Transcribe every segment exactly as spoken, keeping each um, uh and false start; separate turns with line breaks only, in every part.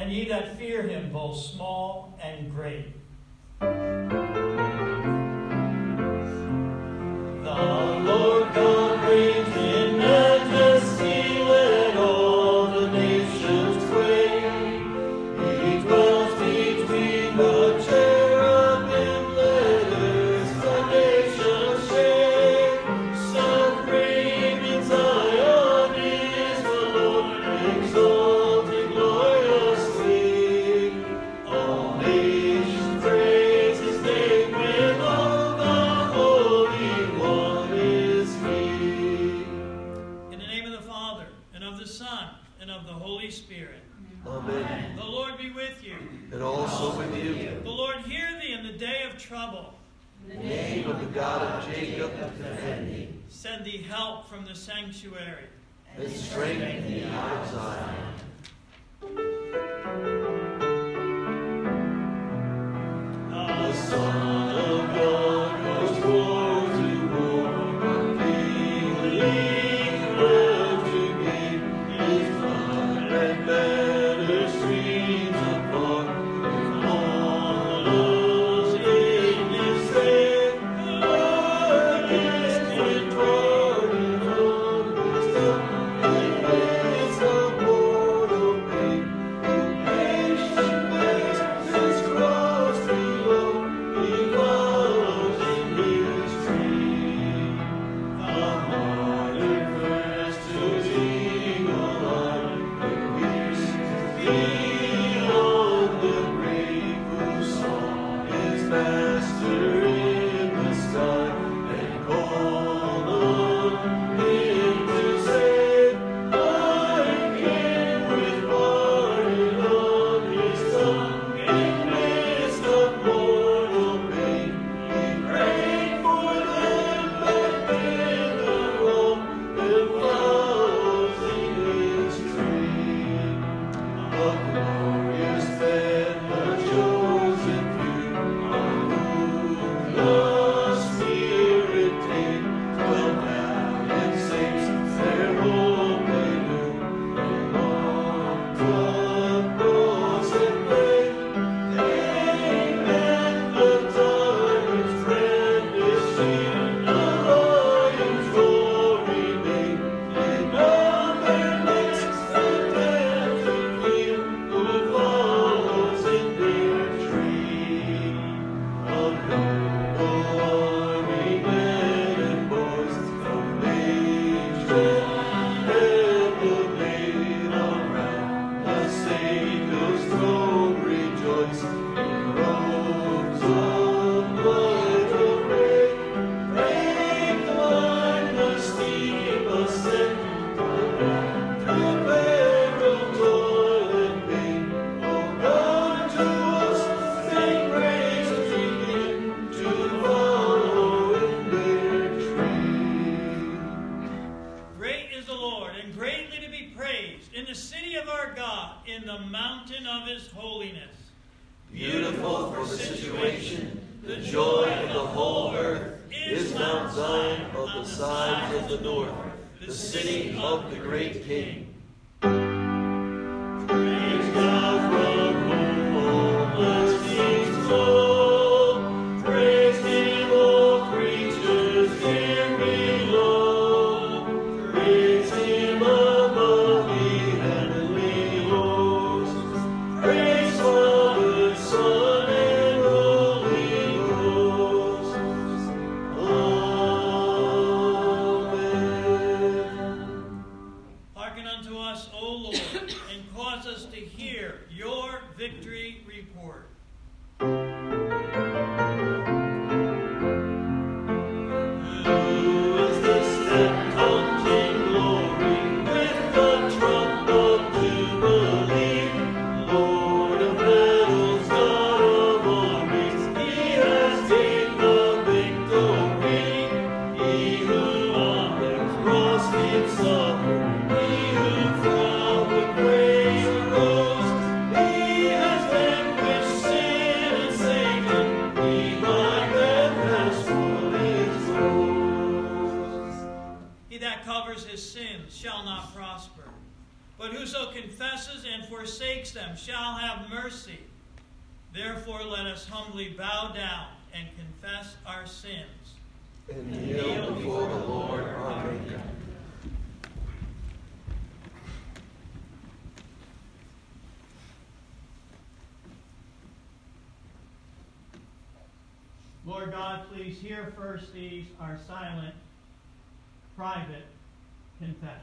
and ye that fear him, both small and great. The Lord God reigns in majesty, let all the nations quake. He dwells between the cherubim, let earth the nations shake. Supreme in Zion is the Lord, exalted gloriously. All nations praise his name, with all the Holy One is he.
In the name of the Father, and of the Son, and of the Holy Spirit.
Amen.
The Lord be with you.
And also with you.
The Lord hear thee in the day of trouble.
In the name of the God of Jacob, defend thee.
Send thee help from the sanctuary.
And strengthen thee out of Zion. The Son of God goes forth to war, gaily proud to gain his blood, and better streams apart. With honors in his faith, against victorious on wisdom, in midst of mortal pain, who patient waits his cross below, he follows in his train. The martyr first to his eagle eye, and pierced beyond the grave, who saw his master in the sky, and called on him to save. I came with pardon on his tongue, in midst of mortal pain. He prayed for them that did the wrong, and follows in his train. A glorious band, the chosen few, on whom the Spirit came. Twelve valiant saints, their hope they knew, and on the cross and grave, they met the tyrant's brandished shield, the lion's glory made. They bound their necks, the death to feel, who follows in their train. A noble army, men and boys, from age and heaven laid around the Savior's throne rejoice. In robes of light array, break the line, the steep ascent, through peril, toil, and pain. Oh God, to us make grace begin, to follow in their train.
Great is the Lord, and greatly to be praised in the city of our God, in the mountain of his holiness.
Beautiful for situation, the joy of the whole earth, is Mount Zion of the sides of the north, the city of the great King. Praise God from whom all blessings flow. Praise him, all creatures near and below. Praise him above the heavenly hosts. Praise Father, Son, and Holy Ghost. Amen.
Hearken unto us, O Lord, and cause us to hear your victory report.
Who is this that comes in glory with the trump of jubilee? Lord of battles, God of armies, he has gained the victory. He who on the cross did suffer, he who from the grave arose, he has vanquished
But whoso confesses and forsakes them shall have mercy. Therefore let us humbly bow down and confess our sins.
And kneel before the Lord our Maker.
Lord God, please hear first these, our silent, private confessions.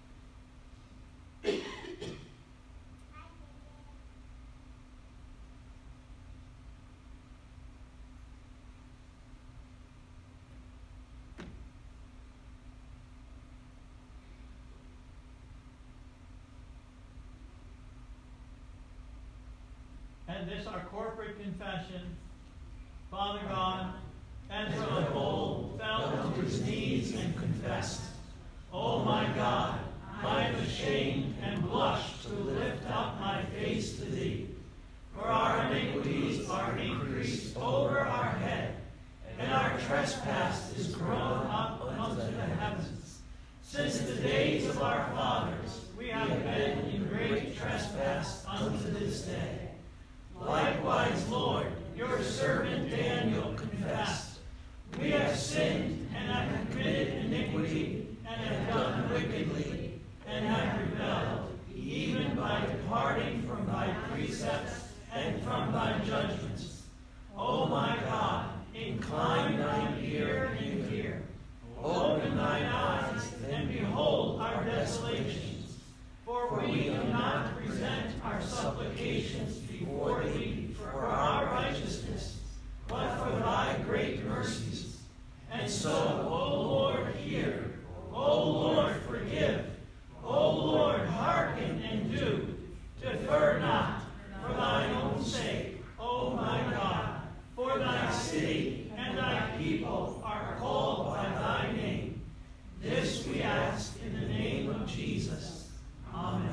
And this our corporate confession. Father God, as from of old fell to his knees and confessed, O my God, I am ashamed and blush to lift up my face to thee. For our iniquities are increased over our head, and our trespass is grown up unto the heavens. Since the days of our fathers we have been in great trespass unto this day. Likewise, Lord, your servant Daniel confessed, we have sinned and have committed iniquity and have done wickedly and have rebelled, even by departing from thy precepts and from thy judgments. O my God, incline thine ear and hear. Open thine eyes and behold our desolations. For we do not present our supplications before thee for our righteousness, but for thy great mercies. And so, O Lord, hear. O Lord, forgive. O Lord, hearken and do. Defer not, for thine own sake, O my God. For thy city and thy people are called by thy name. This we ask in the name of Jesus. Amen.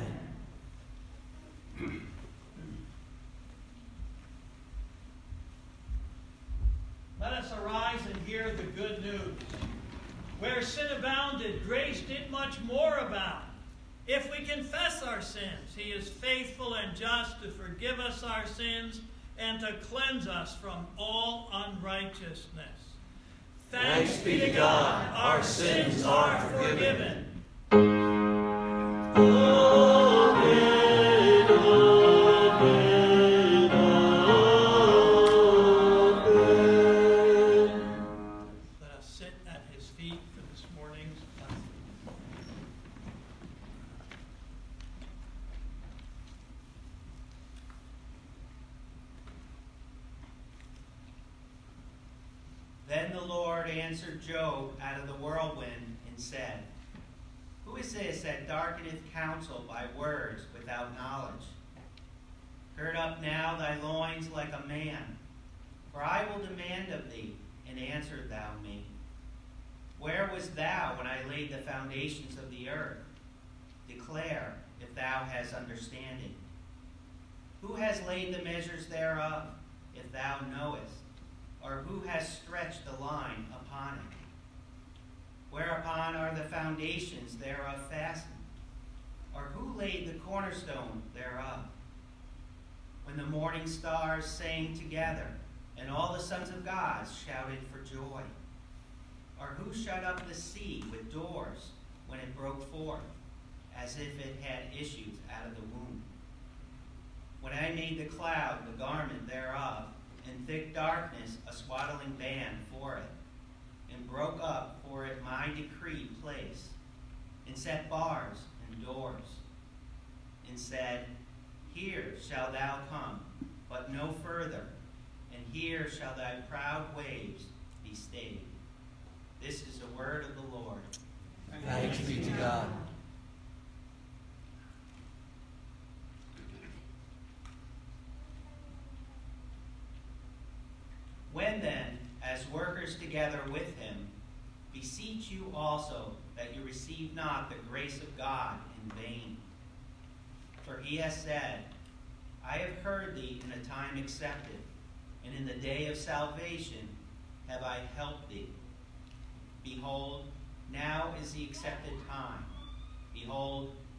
Let us arise and hear the good news. Where sin abounded, grace did much more abound. If we confess our sins, he is faithful and just to forgive us our sins and to cleanse us from all unrighteousness. Thanks, Thanks be to God, our sins are forgiven.
Amen, amen, amen.
Let us sit at his feet for this morning's lesson.
Then the Lord answered Job out of the whirlwind and said, Who is this that darkeneth counsel by words without knowledge? Gird up now thy loins like a man, for I will demand of thee, and answer thou me. Where wast thou when I laid the foundations of the earth? Declare, if thou hast understanding. Who has laid the measures thereof, if thou knowest? Or who has stretched the line upon it? Whereupon are the foundations thereof fastened? Or who laid the cornerstone thereof? When the morning stars sang together, and all the sons of God shouted for joy? Or who shut up the sea with doors when it broke forth, as if it had issues out of the womb? When I made the cloud the garment thereof, and thick darkness a swaddling band for it, and broke up for it my decreed place, and set bars and doors, and said, Here shalt thou come, but no further, and here shall thy proud waves be stayed. This is the word of the Lord.
Thanks be to God.
When then, as workers together with him, beseech you also that you receive not the grace of God in vain. For he has said, I have heard thee in a time accepted, and in the day of salvation have I helped thee. Behold, now is the accepted time. Behold,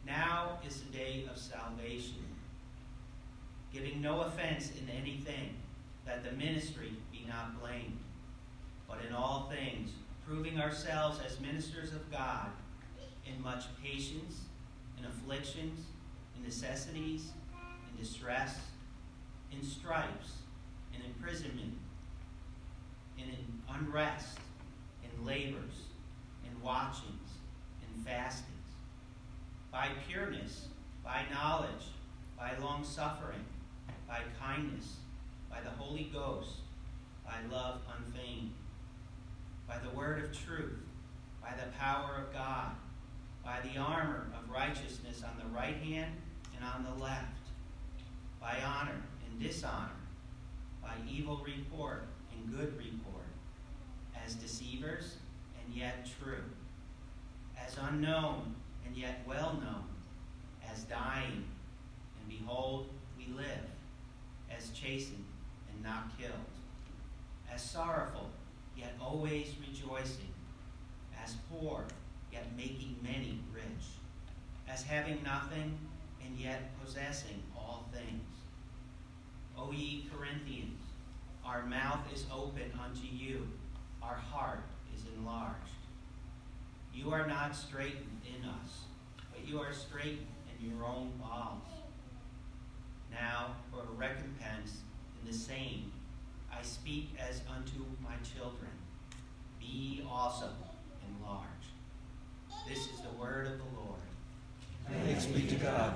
Now is the day of salvation, giving no offense in anything, that the ministry be not blamed, but in all things, proving ourselves as ministers of God, in much patience, in afflictions, in necessities, in distress, in stripes, in imprisonment, in unrest, in labors, in watchings, in fastings, by pureness, by knowledge, by long-suffering, by kindness, by the Holy Ghost, by love unfeigned, by the word of truth, by the power of God, by the armor of righteousness on the right hand and on the left, by honor and dishonor, by evil report and good report, as deceivers and yet true, as unknown and yet well known, as dying, and behold, we live, as chastened and not killed, as sorrowful, yet always rejoicing, as poor, yet making many rich, as having nothing, and yet possessing all things. O ye Corinthians, our mouth is open unto you, our heart is enlarged. You are not straitened in us, but you are straitened in your own bowels. Now, for a recompense in the same, I speak as unto my children. Be ye also enlarged. This is the word of the Lord.
Thanks be to God.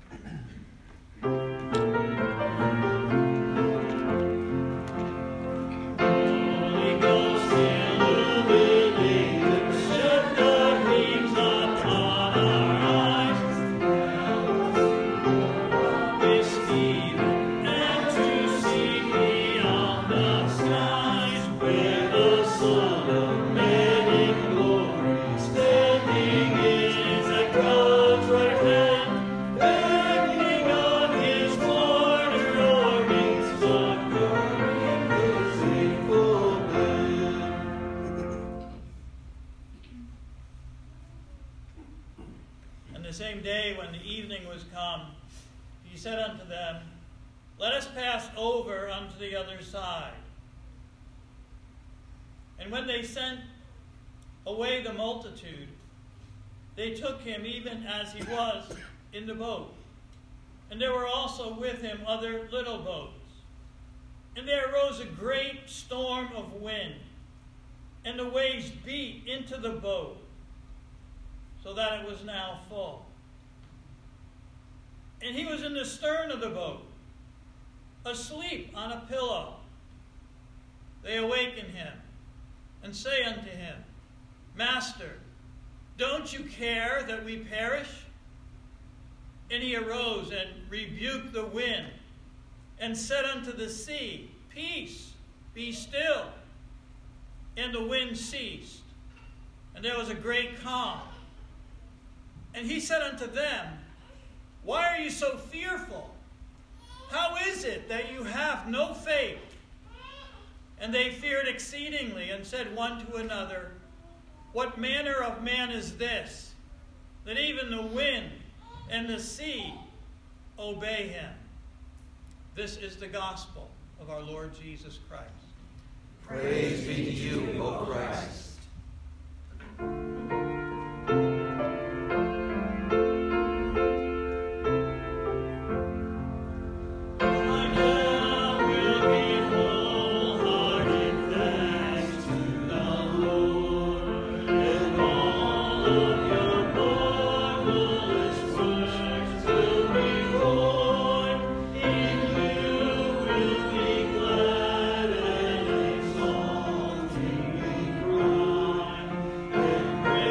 Holy Ghost, illuminate us, shed thy beams upon our eyes, this even, and to see beyond the skies, where the Son of Man in glory standing is at God's right hand, bending on his corner armies, succoring his faithful men.
And the same day, when the evening was come, he said unto them, Let us pass over unto the other side. And when they sent away the multitude, they took him even as he was in the boat. And there were also with him other little boats. And there arose a great storm of wind, and the waves beat into the boat, so that it was now full. And he was in the stern of the boat, asleep on a pillow. They awaken him, and say unto him, Master, don't you care that we perish? And he arose and rebuked the wind, and said unto the sea, Peace, be still. And the wind ceased, and there was a great calm. And he said unto them, Why are you so fearful? How is it that you have no faith? And they feared exceedingly, and said one to another, What manner of man is this, that even the wind and the sea obey him? This is the gospel of our Lord Jesus Christ.
Praise be to you, O Christ.
Praise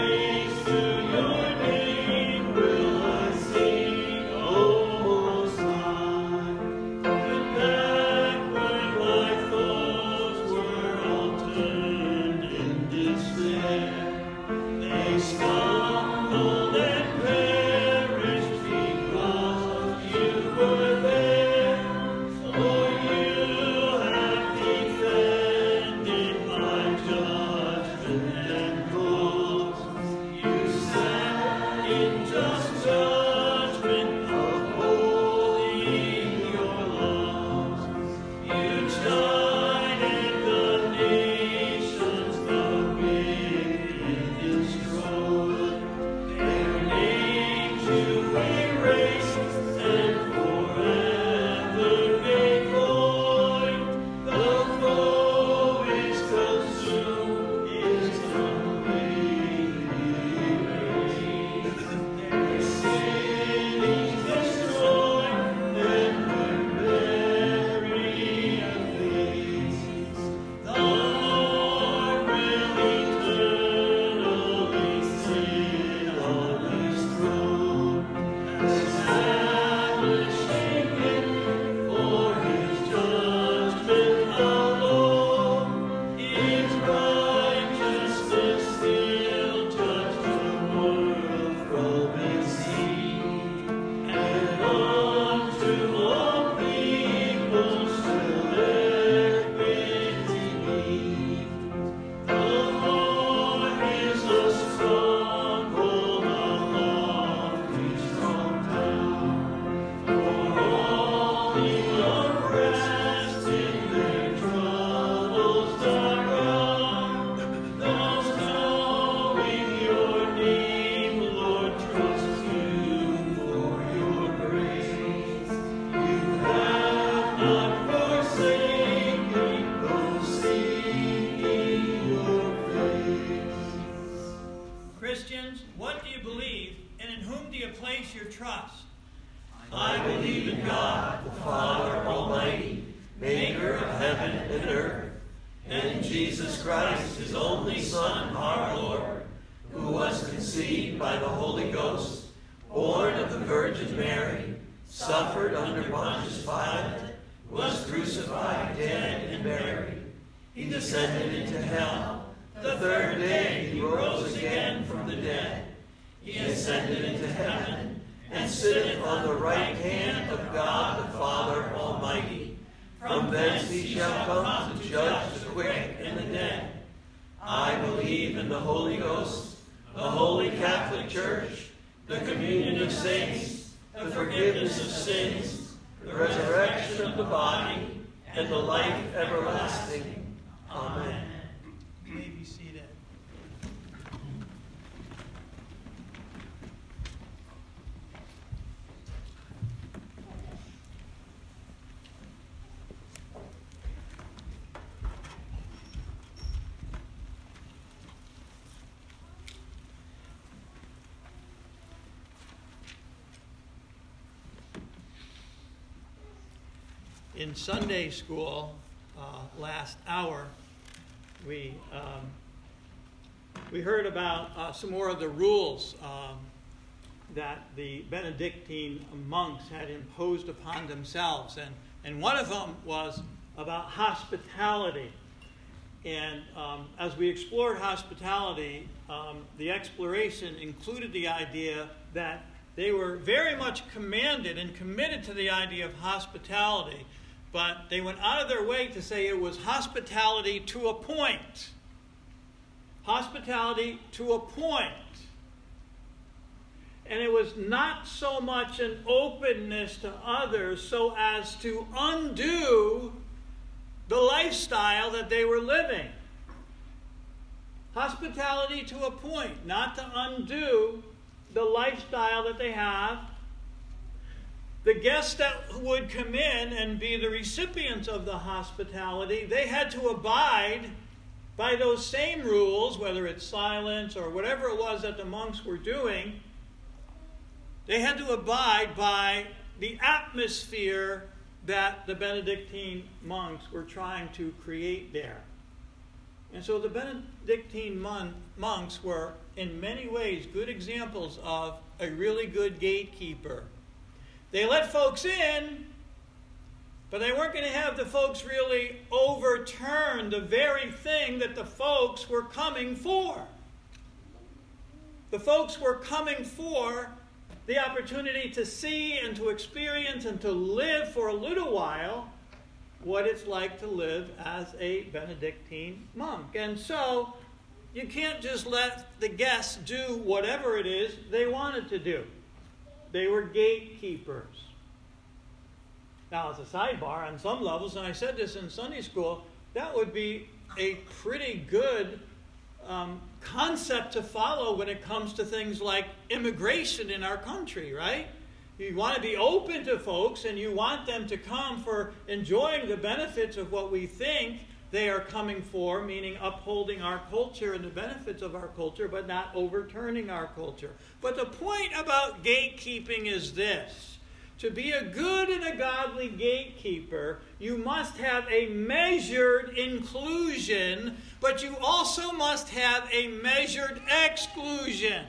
buried. He descended into hell. The third day he rose again from the dead. He ascended into heaven and sitteth on the right hand of God the Father Almighty. From thence he shall come to judge the quick and the dead. I believe in the Holy Ghost, the Holy Catholic Church, the communion of saints, the forgiveness of sins, the resurrection of the body, and the life everlasting. Amen.
You may be seated. In Sunday school, uh, last hour, we um, we heard about uh, some more of the rules um, that the Benedictine monks had imposed upon themselves, and and one of them was about hospitality. And um, as we explored hospitality, um, the exploration included the idea that they were very much commanded and committed to the idea of hospitality. But they went out of their way to say it was hospitality to a point. Hospitality to a point. And it was not so much an openness to others so as to undo the lifestyle that they were living. Hospitality to a point, not to undo the lifestyle that they have. The guests that would come in and be the recipients of the hospitality, they had to abide by those same rules, whether it's silence or whatever it was that the monks were doing. They had to abide by the atmosphere that the Benedictine monks were trying to create there. And so the Benedictine mon- monks were, in many ways, good examples of a really good gatekeeper. They let folks in, but they weren't going to have the folks really overturn the very thing that the folks were coming for. The folks were coming for the opportunity to see and to experience and to live for a little while what it's like to live as a Benedictine monk. And so you can't just let the guests do whatever it is they wanted to do. They were gatekeepers. Now, as a sidebar, on some levels, and I said this in Sunday school, that would be a pretty good um, concept to follow when it comes to things like immigration in our country, right? You want to be open to folks, and you want them to come for enjoying the benefits of what we think they are coming for, meaning upholding our culture and the benefits of our culture, but not overturning our culture. But the point about gatekeeping is this. To be a good and a godly gatekeeper, you must have a measured inclusion, but you also must have a measured exclusion.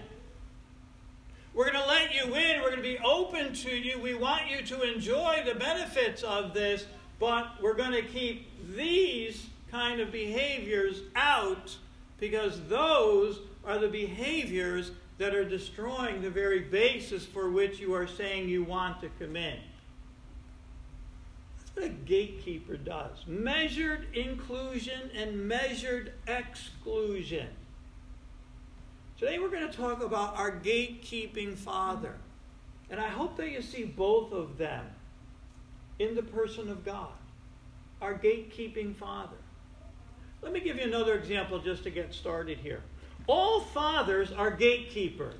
We're going to let you in. We're going to be open to you. We want you to enjoy the benefits of this, but we're going to keep these kind of behaviors out because those are the behaviors that are destroying the very basis for which you are saying you want to come in. That's what a gatekeeper does. Measured inclusion and measured exclusion. Today we're going to talk about our gatekeeping Father. And I hope that you see both of them in the person of God. Our gatekeeping Father. Let me give you another example just to get started here. All fathers are gatekeepers.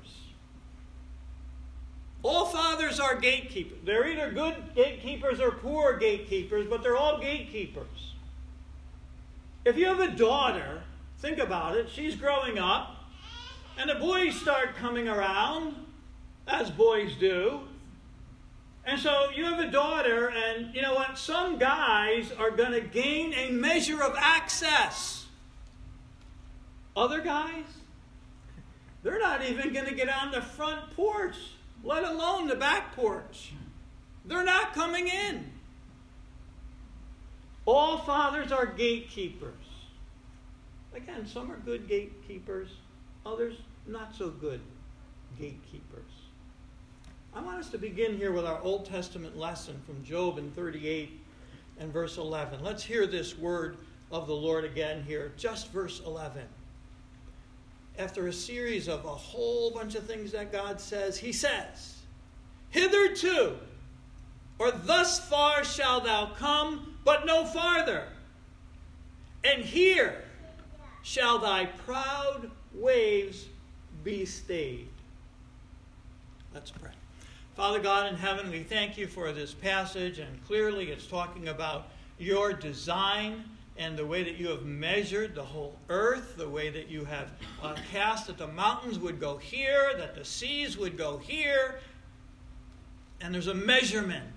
All fathers are gatekeepers. They're either good gatekeepers or poor gatekeepers, but they're all gatekeepers. If you have a daughter, think about it, she's growing up, and the boys start coming around, as boys do. And so you have a daughter, and you know what? Some guys are going to gain a measure of access. Other guys, they're not even going to get on the front porch, let alone the back porch. They're not coming in. All fathers are gatekeepers. Again, some are good gatekeepers, others not so good gatekeepers. I want us to begin here with our Old Testament lesson from Job in thirty-eight and verse eleven. Let's hear this word of the Lord again here, just verse eleven. After a series of a whole bunch of things that God says, he says, "Hitherto, or thus far shalt thou come, but no farther. And here shall thy proud waves be stayed." Let's pray. Father God in heaven, we thank you for this passage, and clearly it's talking about your design and the way that you have measured the whole earth, the way that you have uh, cast that the mountains would go here, that the seas would go here, and there's a measurement.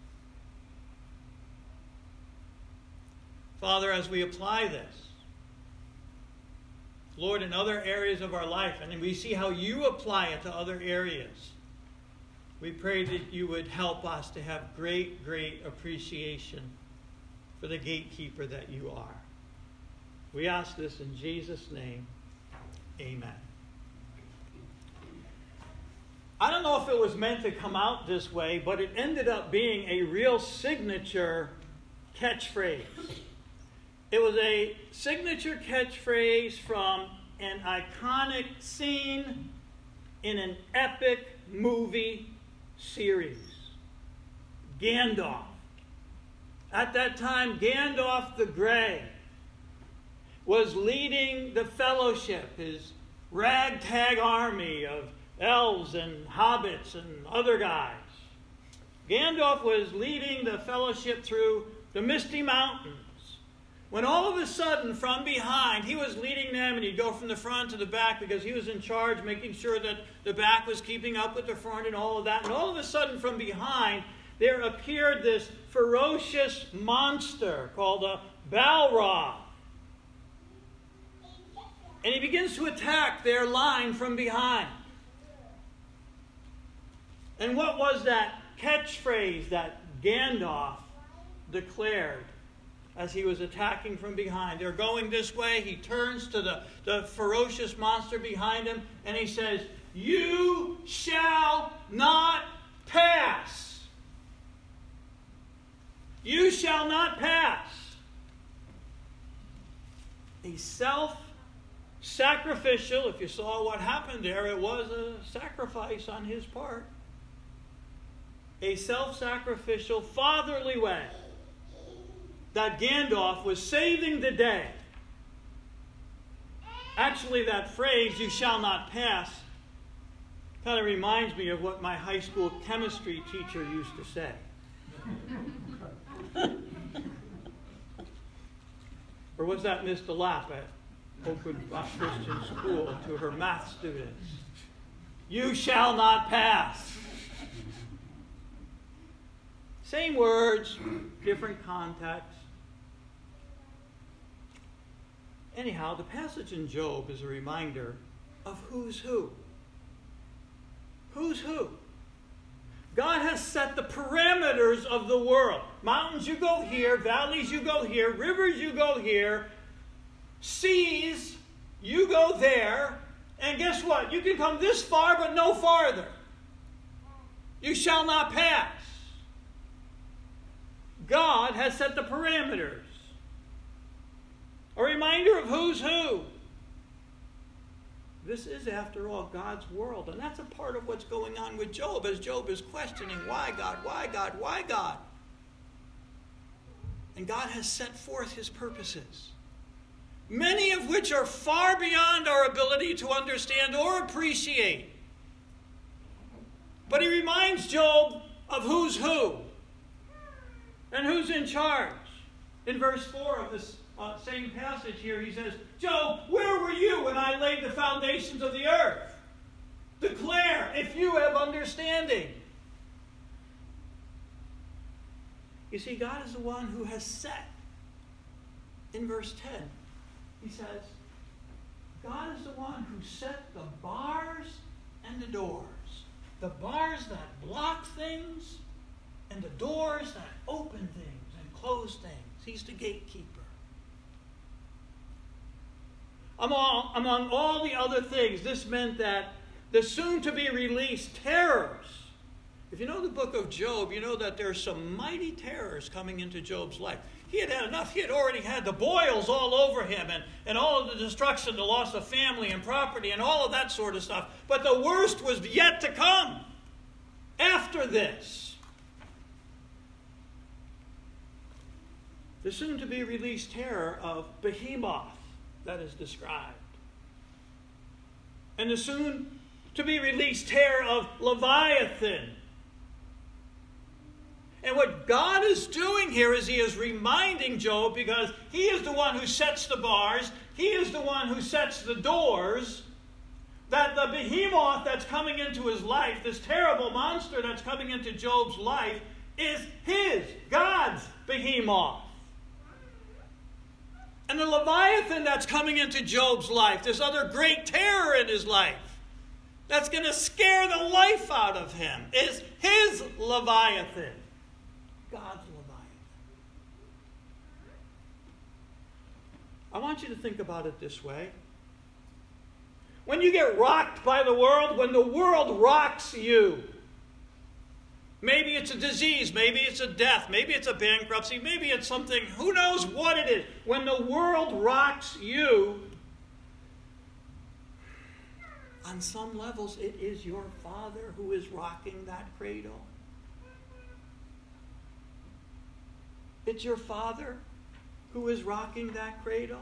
Father, as we apply this, Lord, in other areas of our life, and we see how you apply it to other areas, we pray that you would help us to have great, great appreciation for the gatekeeper that you are. We ask this in Jesus' name. Amen. I don't know if it was meant to come out this way, but it ended up being a real signature catchphrase. It was a signature catchphrase from an iconic scene in an epic movie series. Gandalf. At that time, Gandalf the Grey was leading the Fellowship, his ragtag army of elves and hobbits and other guys. Gandalf was leading the Fellowship through the Misty Mountains, when all of a sudden, from behind, he was leading them, and he'd go from the front to the back because he was in charge, making sure that the back was keeping up with the front and all of that. And all of a sudden, from behind, there appeared this ferocious monster called a Balrog. And he begins to attack their line from behind. And what was that catchphrase that Gandalf declared as he was attacking from behind? They're going this way. He turns to the, the ferocious monster behind him, and he says, "You shall not pass. You shall not pass." A self-sacrificial, if you saw what happened there, it was a sacrifice on his part. A self-sacrificial, fatherly way that Gandalf was saving the day. Actually, that phrase, "you shall not pass," kind of reminds me of what my high school chemistry teacher used to say. Or was that Miss DeLapp at Oakwood Christian School to her math students? "You shall not pass." Same words, different context. Anyhow, the passage in Job is a reminder of who's who. Who's who? God has set the parameters of the world. Mountains, you go here. Valleys, you go here. Rivers, you go here. Seas, you go there. And guess what? You can come this far, but no farther. You shall not pass. God has set the parameters. A reminder of who's who. This is, after all, God's world. And that's a part of what's going on with Job, as Job is questioning, why God, why God, why God? And God has set forth his purposes, many of which are far beyond our ability to understand or appreciate. But he reminds Job of who's who and who's in charge. In verse four of this uh, same passage here, he says, "Job, where were you when I laid the foundations of the earth? Declare if you have understanding." You see, God is the one who has set. In verse ten, he says, God is the one who set the bars and the doors. The bars that block things and the doors that open things and close things. He's the gatekeeper. Among, among all the other things, this meant that the soon-to-be-released terrors. If you know the book of Job, you know that there's some mighty terrors coming into Job's life. He had had enough. He had already had the boils all over him and, and all of the destruction, the loss of family and property and all of that sort of stuff. But the worst was yet to come after this. The soon-to-be-released terror of Behemoth that is described. And the soon-to-be-released terror of Leviathan. And what God is doing here is he is reminding Job, because he is the one who sets the bars, he is the one who sets the doors, that the behemoth that's coming into his life, this terrible monster that's coming into Job's life, is his, God's behemoth. And the Leviathan that's coming into Job's life, this other great terror in his life, that's going to scare the life out of him, is his Leviathan. God's Leviathan. I want you to think about it this way. When you get rocked by the world, when the world rocks you, maybe it's a disease, maybe it's a death, maybe it's a bankruptcy, maybe it's something, who knows what it is. When the world rocks you, on some levels, it is your Father who is rocking that cradle. It's your Father who is rocking that cradle.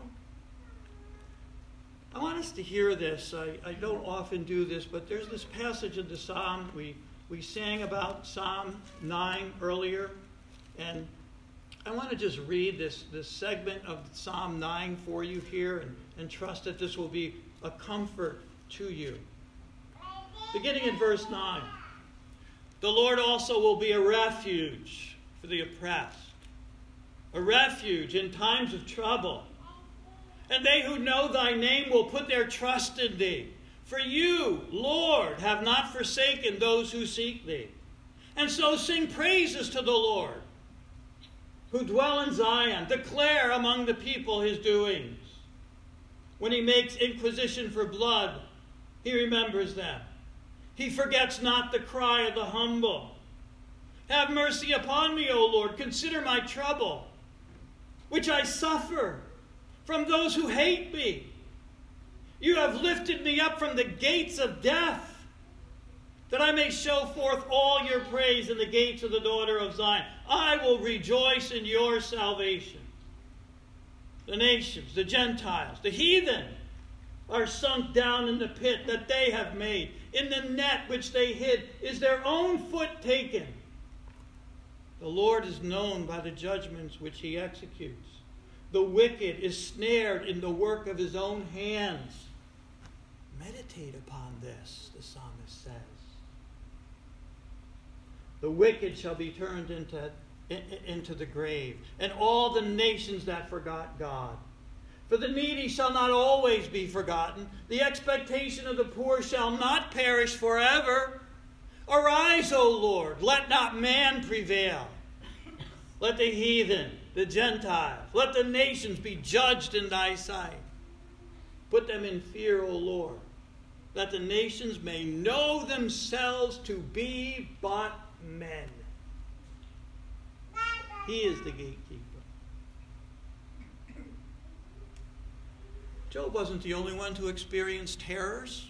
I want us to hear this. I, I don't often do this, but there's this passage of the Psalm. We, we sang about Psalm nine earlier, and I want to just read this, this segment of Psalm nine for you here and, and trust that this will be a comfort to you. Beginning in verse nine. The Lord also will be a refuge for the oppressed, a refuge in times of trouble. And they who know thy name will put their trust in thee. For you, Lord, have not forsaken those who seek thee. And so sing praises to the Lord, who dwell in Zion. Declare among the people his doings. When he makes inquisition for blood, he remembers them. He forgets not the cry of the humble. Have mercy upon me, O Lord. Consider my trouble, which I suffer from those who hate me. You have lifted me up from the gates of death, that I may show forth all your praise in the gates of the daughter of Zion. I will rejoice in your salvation. The nations, the Gentiles, the heathen are sunk down in the pit that they have made. In the net which they hid is their own foot taken. The Lord is known by the judgments which he executes. The wicked is snared in the work of his own hands. Meditate upon this, the psalmist says. The wicked shall be turned into, into the grave, and all the nations that forgot God. For the needy shall not always be forgotten. The expectation of the poor shall not perish forever. Arise, O Lord, let not man prevail. Let the heathen, the Gentiles, let the nations be judged in thy sight. Put them in fear, O Lord, that the nations may know themselves to be but men. He is the gatekeeper. Job wasn't the only one to experience terrors.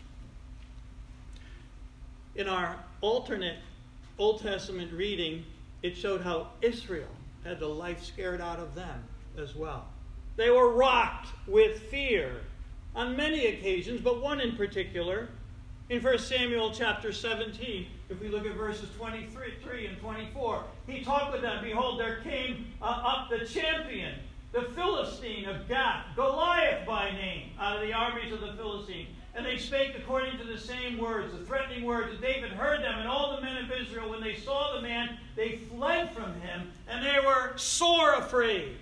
In our alternate Old Testament reading, it showed how Israel had the life scared out of them as well. They were rocked with fear on many occasions, but one in particular. In First Samuel chapter seventeen, if we look at verses twenty-three and twenty-four, he talked with them. Behold, there came uh, up the champion, the Philistine of Gath, Goliath by name, out of the armies of the Philistines. And they spake according to the same words, the threatening words. And David heard them, and all the men of Israel, when they saw the man, they fled from him, and they were sore afraid.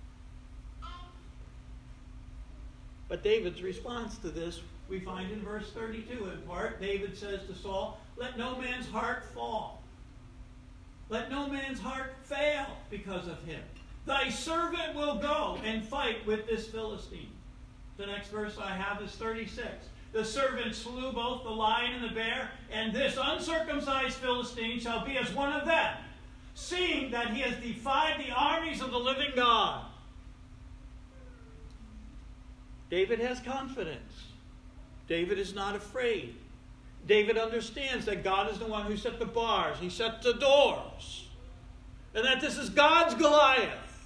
But David's response to this, we find in verse thirty-two. In part, David says to Saul, let no man's heart fall. Let no man's heart fail because of him. thy servant will go and fight with this Philistine. The next verse I have is thirty-six. The servant slew both the lion and the bear, and this uncircumcised Philistine shall be as one of them, seeing that he has defied the armies of the living God. David has confidence. David is not afraid. David understands that God is the one who set the bars. He set the doors. And that this is God's Goliath.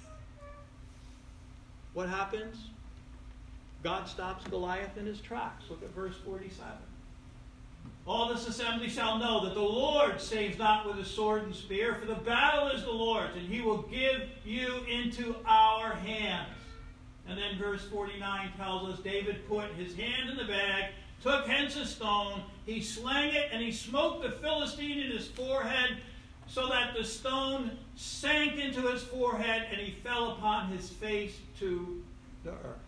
What happens? God stops Goliath in his tracks. Look at verse forty-seven. All this assembly shall know that the Lord saves not with a sword and spear, for the battle is the Lord's, and he will give you into our hands. And then verse forty-nine tells us, David put his hand in the bag, took hence a stone, he slang it, and he smote the Philistine in his forehead, so that the stone sank into his forehead, and he fell upon his face to the earth.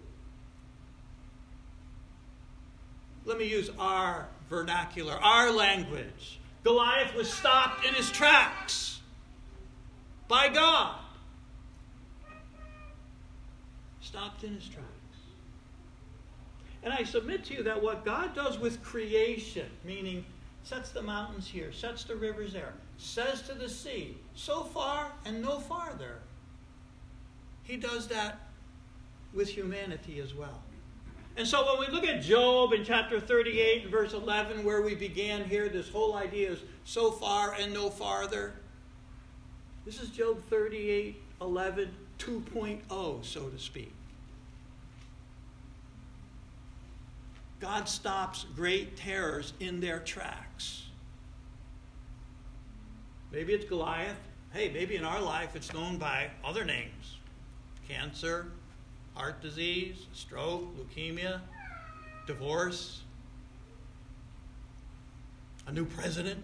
Let me use our vernacular, our language. Goliath was stopped in his tracks by God. Stopped in his tracks. And I submit to you that what God does with creation, meaning sets the mountains here, sets the rivers there, says to the sea, so far and no farther, he does that with humanity as well. And so when we look at Job in chapter thirty-eight and verse eleven, where we began here, this whole idea is so far and no farther. This is Job thirty-eight eleven two point oh, so to speak. God stops great terrors in their tracks. Maybe it's Goliath. Hey, maybe in our life it's known by other names. Cancer, heart disease, stroke, leukemia, divorce, a new president.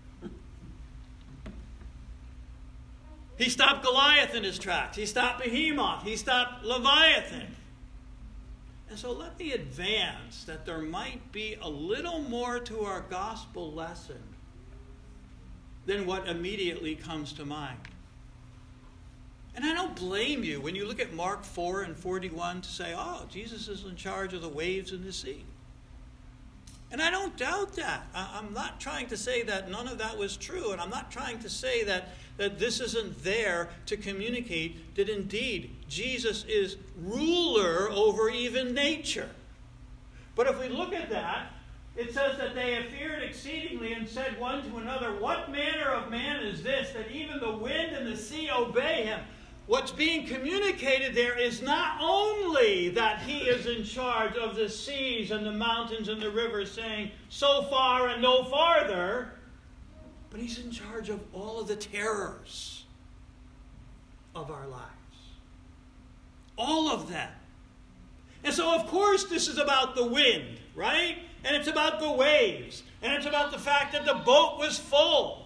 He stopped Goliath in his tracks. He stopped Behemoth. He stopped Leviathan. And so let me advance that there might be a little more to our gospel lesson than what immediately comes to mind. And I don't blame you when you look at Mark four and forty-one to say, oh, Jesus is in charge of the waves and the sea. And I don't doubt that. I'm not trying to say that none of that was true. And I'm not trying to say that, that this isn't there to communicate that indeed Jesus is ruler over even nature. But if we look at that, it says that they have feared exceedingly and said one to another, what manner of man is this, that even the wind and the sea obey him? What's being communicated there is not only that he is in charge of the seas and the mountains and the rivers, saying, so far and no farther, but he's in charge of all of the terrors of our lives. All of them. And so, of course, this is about the wind, right? And it's about the waves. And it's about the fact that the boat was full.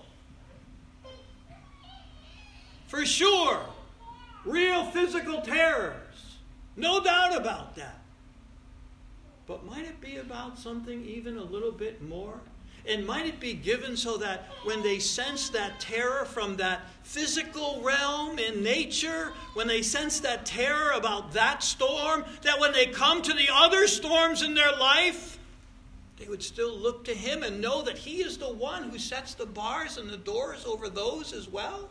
For sure. Real physical terrors. No doubt about that. But might it be about something even a little bit more? And might it be given so that when they sense that terror from that physical realm in nature, when they sense that terror about that storm, that when they come to the other storms in their life, they would still look to him and know that he is the one who sets the bars and the doors over those as well?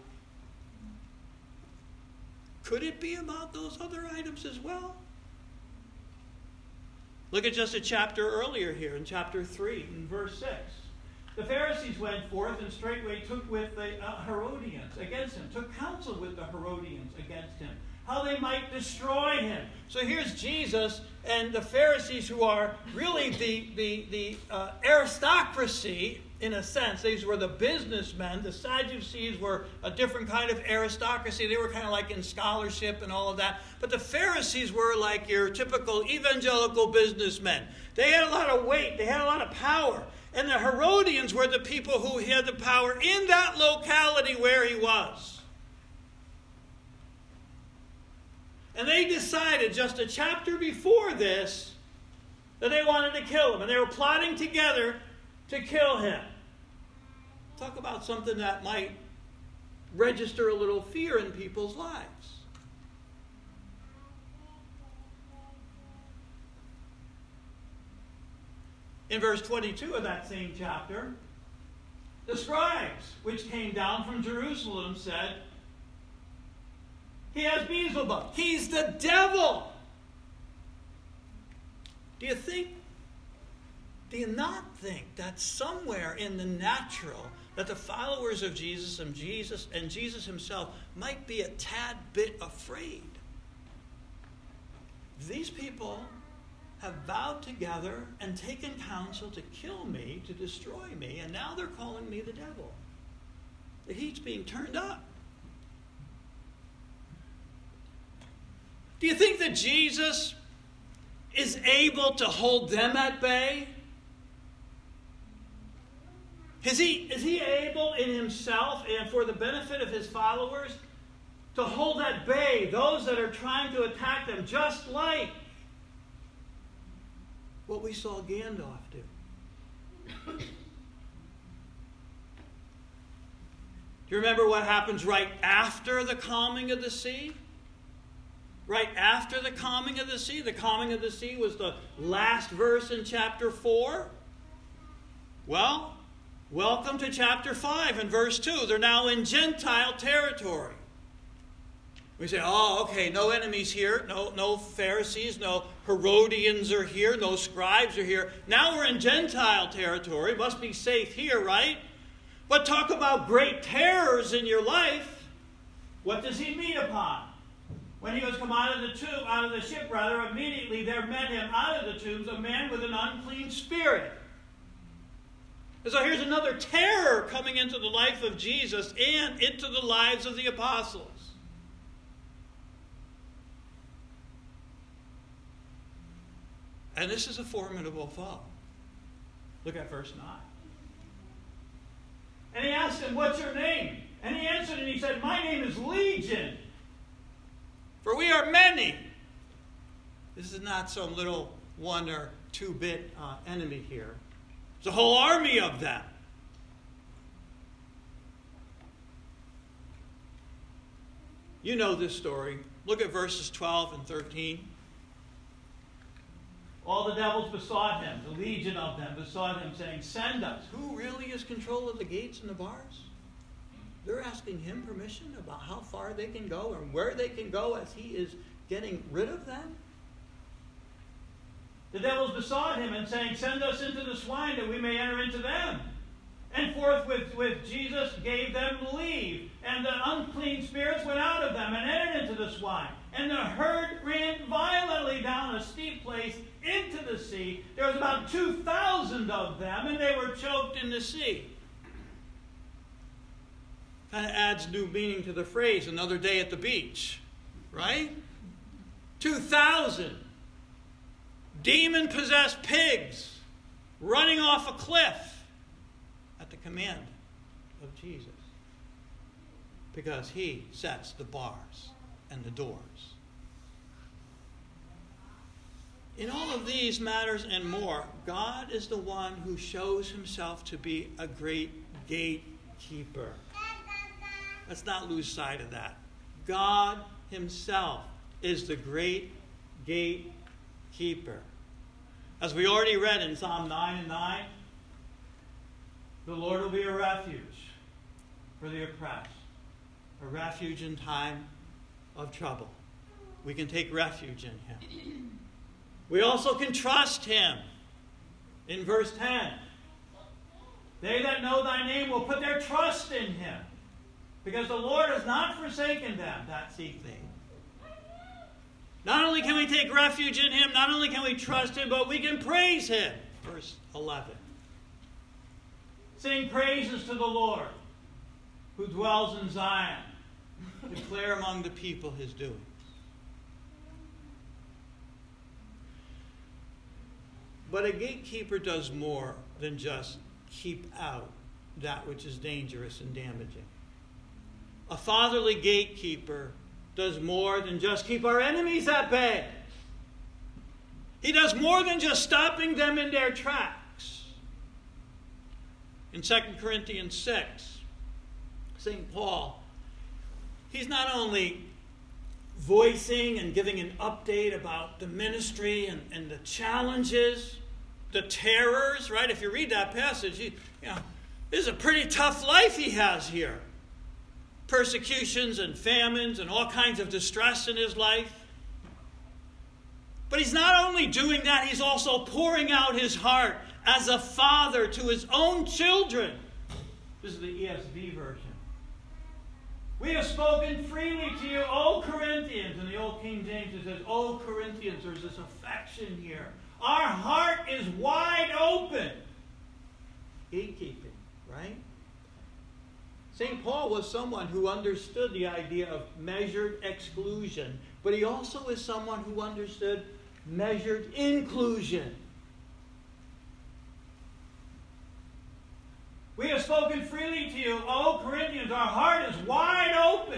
Could it be about those other items as well? Look at just a chapter earlier here in chapter three, in verse six. The Pharisees went forth and straightway took with the uh, Herodians against him, took counsel with the Herodians against him, how they might destroy him. So here's Jesus and the Pharisees, who are really the, the, the uh, aristocracy, in a sense. These were the businessmen. The Sadducees were a different kind of aristocracy. They were kind of like in scholarship and all of that. But the Pharisees were like your typical evangelical businessmen. They had a lot of weight. They had a lot of power. And the Herodians were the people who had the power in that locality where he was. And they decided just a chapter before this that they wanted to kill him. And they were plotting together to kill him. Talk about something that might register a little fear in people's lives. In verse twenty-two of that same chapter, the scribes, which came down from Jerusalem, said, he has Beelzebub. He's the devil. Do you think, do you not think that somewhere in the natural that the followers of Jesus and Jesus and Jesus himself might be a tad bit afraid? These people have vowed together and taken counsel to kill me, to destroy me, and now they're calling me the devil. The heat's being turned up. Do you think that Jesus is able to hold them at bay? Is he, is he able in himself and for the benefit of his followers to hold at bay those that are trying to attack them, just like what we saw Gandalf do? Do you remember what happens right after the calming of the sea? Right after the calming of the sea. The calming of the sea was the last verse in chapter four. Well, welcome to chapter five and verse two. They're now in Gentile territory. We say, oh, okay, no enemies here. No, no Pharisees, no Herodians are here. No scribes are here. Now we're in Gentile territory. Must be safe here, right? But talk about great terrors in your life. What does he meet upon? When he was come out of the tomb, out of the ship, rather, immediately there met him out of the tombs a man with an unclean spirit. And so here's another terror coming into the life of Jesus and into the lives of the apostles. And this is a formidable foe. Look at verse nine. And he asked him, what's your name? And he answered and he said, my name is Legion, for we are many. This is not some little one or two-bit uh, enemy here. It's a whole army of them. You know this story. Look at verses twelve and thirteen. All the devils besought him, the legion of them besought him, saying, send us. Who really is control of the gates and the bars? They're asking him permission about how far they can go and where they can go as he is getting rid of them. The devils besought him and saying, send us into the swine that we may enter into them. And forthwith with Jesus gave them leave. And the unclean spirits went out of them and entered into the swine. And the herd ran violently down a steep place into the sea. There was about two thousand of them, and they were choked in the sea. Kind of adds new meaning to the phrase, another day at the beach. Right? two thousand demon-possessed pigs running off a cliff at the command of Jesus. Because he sets the bars and the doors. In all of these matters and more, God is the one who shows himself to be a great gatekeeper. Let's not lose sight of that. God himself is the great gatekeeper. As we already read in Psalm nine and nine, the Lord will be a refuge for the oppressed, a refuge in time of trouble. We can take refuge in him. We also can trust him. In verse ten, they that know thy name will put their trust in him, because the Lord has not forsaken them that seek thee. Not only can we take refuge in him, not only can we trust him, but we can praise him. Verse eleven. Sing praises to the Lord, who dwells in Zion. Declare among the people his doings. But a gatekeeper does more than just keep out that which is dangerous and damaging. A fatherly gatekeeper does more than just keep our enemies at bay. He does more than just stopping them in their tracks. In Second Corinthians six, Saint Paul, he's not only voicing and giving an update about the ministry and, and the challenges the terrors, right? If you read that passage, you, you know, this is a pretty tough life he has here. Persecutions and famines and all kinds of distress in his life. But he's not only doing that, he's also pouring out his heart as a father to his own children. This is the E S V version. We have spoken freely to you, O Corinthians. In the Old King James it says, O Corinthians. There's this affection here. Our heart is wide open. Gatekeeping, right? Saint Paul was someone who understood the idea of measured exclusion, but he also is someone who understood measured inclusion. We have spoken freely to you, O Corinthians. Our heart is wide open.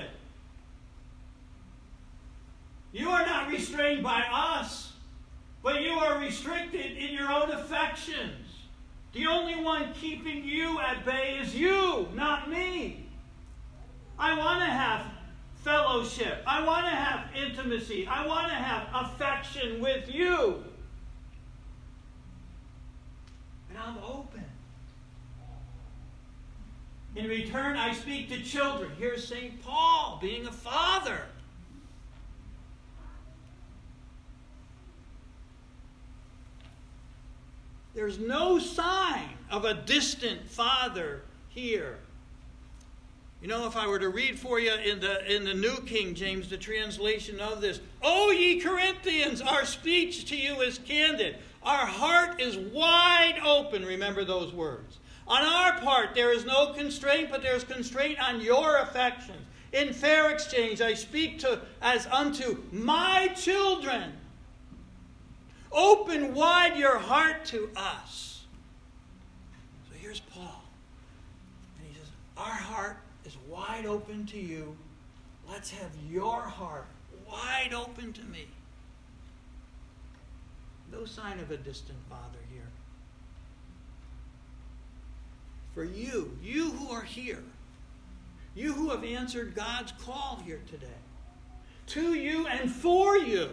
You are not restrained by us, but you are restricted in your own affections. The only one keeping you at bay is you, not me. I want to have fellowship. I want to have intimacy. I want to have affection with you. And I'm open. In return, I speak to children. Here's Saint Paul being a father. There's no sign of a distant father here. You know, if I were to read for you in the, in the New King James, the translation of this, O ye Corinthians, our speech to you is candid. Our heart is wide open. Remember those words. On our part, there is no constraint, but there is constraint on your affections. In fair exchange, I speak to as unto my children. Open wide your heart to us. So here's Paul. And he says, our heart is wide open to you. Let's have your heart wide open to me. No sign of a distant father here. For you, you who are here, you who have answered God's call here today, to you and for you,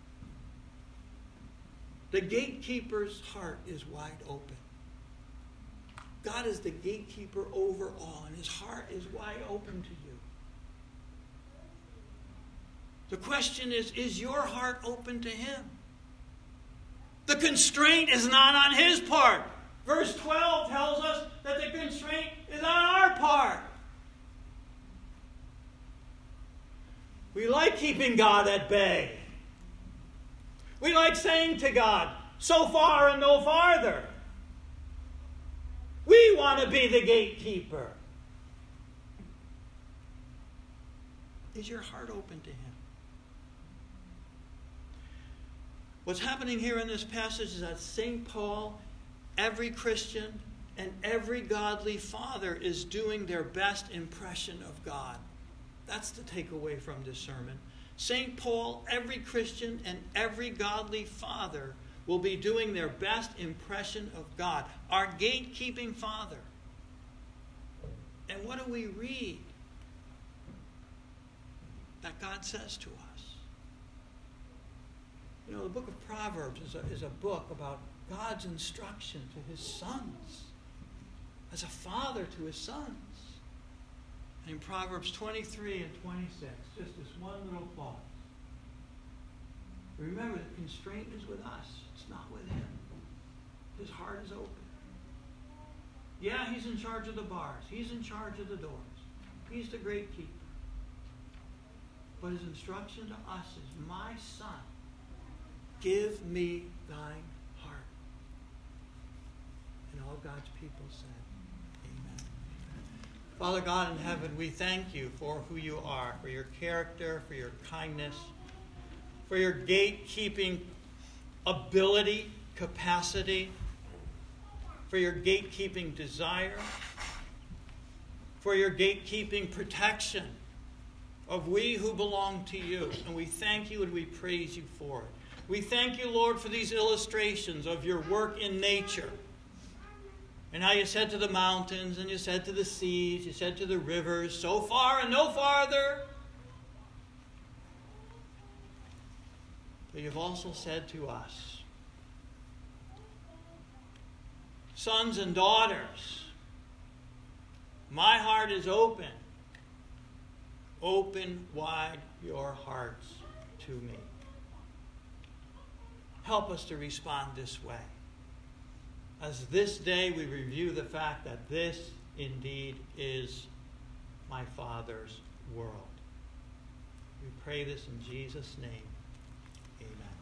the gatekeeper's heart is wide open. God is the gatekeeper over all, and his heart is wide open to you. The question is, is your heart open to him? The constraint is not on his part. Verse twelve tells us that the constraint is on our part. We like keeping God at bay. We like saying to God, so far and no farther. We want to be the gatekeeper. Is your heart open to him? What's happening here in this passage is that Saint Paul, every Christian, and every godly father is doing their best impression of God. That's the takeaway from this sermon. Saint Paul, every Christian, and every godly father will be doing their best impression of God, our gatekeeping Father. And what do we read that God says to us? You know, the book of Proverbs is a, is a book about God's instruction to his sons, as a father to his sons. And in Proverbs twenty-three and twenty-six, just this one little clause. Remember, the constraint is with us. It's not with him. His heart is open. Yeah, he's in charge of the bars. He's in charge of the doors. He's the great keeper. But his instruction to us is, my son, give me thine heart. And all God's people said, amen. Father God in heaven, we thank you for who you are, for your character, for your kindness, for your gatekeeping ability, capacity, for your gatekeeping desire, for your gatekeeping protection of we who belong to you. And we thank you and we praise you for it. We thank you, Lord, for these illustrations of your work in nature. And how you said to the mountains, and you said to the seas, you said to the rivers, so far and no farther. But you've also said to us, sons and daughters, my heart is open. Open wide your hearts to me. Help us to respond this way. As this day we review the fact that this indeed is my Father's world. We pray this in Jesus' name. Amen.